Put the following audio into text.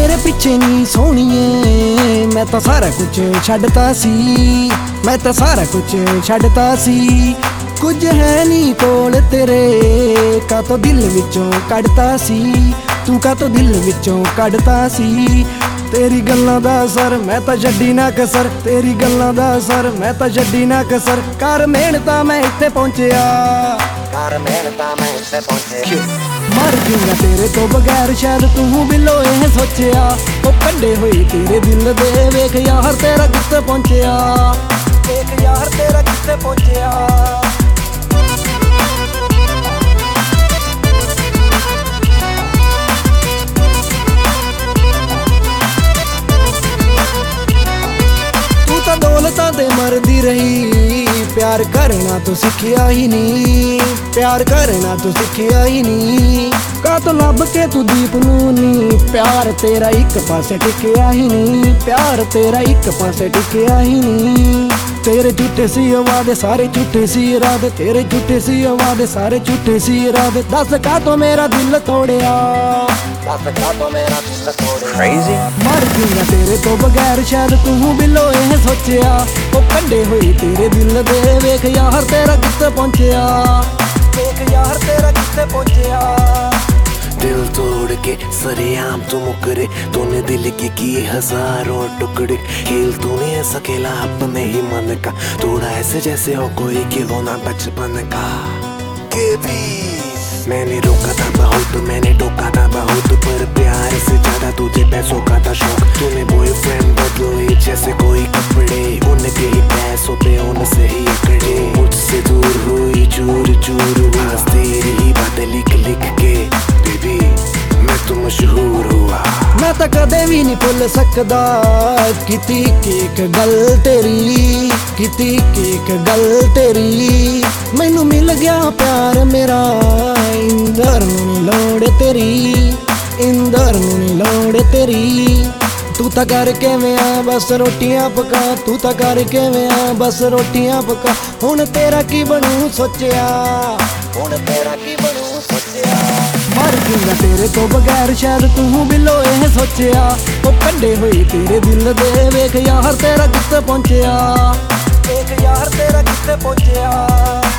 तेरे पिछे नी सोहणीए मैं तां सारा कुछ छड्डता सी, मैं तां सारा कुछ छड्डता सी। कुछ है नी कोल तेरे कातों दिल विचों कढता सी, तू कातों दिल विचों कढता सी। तेरी गल्लां दा असर मैं तां छड्डी ना कसर, तेरी गल्लां दा असर मैं तां छड्डी ना कसर। कर मेहनत मैं इत्थे पहुंचिया, कर मेहनत मैं इत्थे पहुंचिया। मर जूंगा तेरे तो बगैर शायद तू भी लोए है सोचिया। ओ कंडे हुई तेरे दिल दे वेख यार तेरा कित्थे पहुंचिया, वेख यार तेरा कित्थे पहुंचिया। तू तो दौलतां ते मरदी रही, प्यार करना तो सिखिया ही नहीं, प्यार करना तो सिखिया ही नहीं। कातों लभ के तू दीप नूं नी, प्यार तेरा एक पासे टिकिया ही नहीं, प्यार तेरा एक पासे टिकिया ही नहीं। तेरे झूठे सी वादे सारे झूठे सी इरादे, तेरे झूठे सी वादे सारे झूठे सी इरादे। दस कातों मेरा दिल तोड़िया, दस कातों मेरा दिल तोड़िया। Crazy? मर जूंगा तेरे तो बगैर शायद तू भी लोए है सोचिया। ओ कंडे हुई तेरे दिल दे वेख यार तेरा कित्थे पहुंचिया, वेख यार तेरा कित्थे पहुंचिया। दिल तोड़ के सरेआम तू मुकरे, तूने दिल के किए हजारों टुकड़े। खेल तूने ऐसा खेला अपने ही मन का, तोड़ा ऐसे जैसे हो कोई खिलौना बचपन का। मैंने रोका था बहुत, मैंने टोका था बहुत, पर प्यार से ज्यादा तुझे पैसों का था शौक। तूने बॉयफ्रेंड बदले जैसे कोई कपड़े, उनके ही पैसों पे उनसे ही अकड़े। मुझसे दूर हुई चूर चूर हुआ, तेरी ही बातें लिख लिख के बेबी मैं तो मशहूर हुआ। मैं तो कदे भी नहीं भुल सकदा किती एक गल तेरी, किती एक गल तेरी। मैनू मिल गया प्यार मेरा, इंदर नूं नी लोड़ तेरी, इंदर नूं नी लोड़ तेरी। तू तां करके मैं बस रोटियां पका, तू तां करके मैं बस रोटियां पका। हुण तेरा की बनू सोचिया, हुण तेरा की बनू सोचिया। मर जूंगा तेरे तो बगैर शायद तू भी लोए है सोचिया। ओ कंडे हुई तेरे दिल दे वेख यार तेरा कित्थे पहुंचिया, वेख यार तेरा कित्थे पहुंचिया।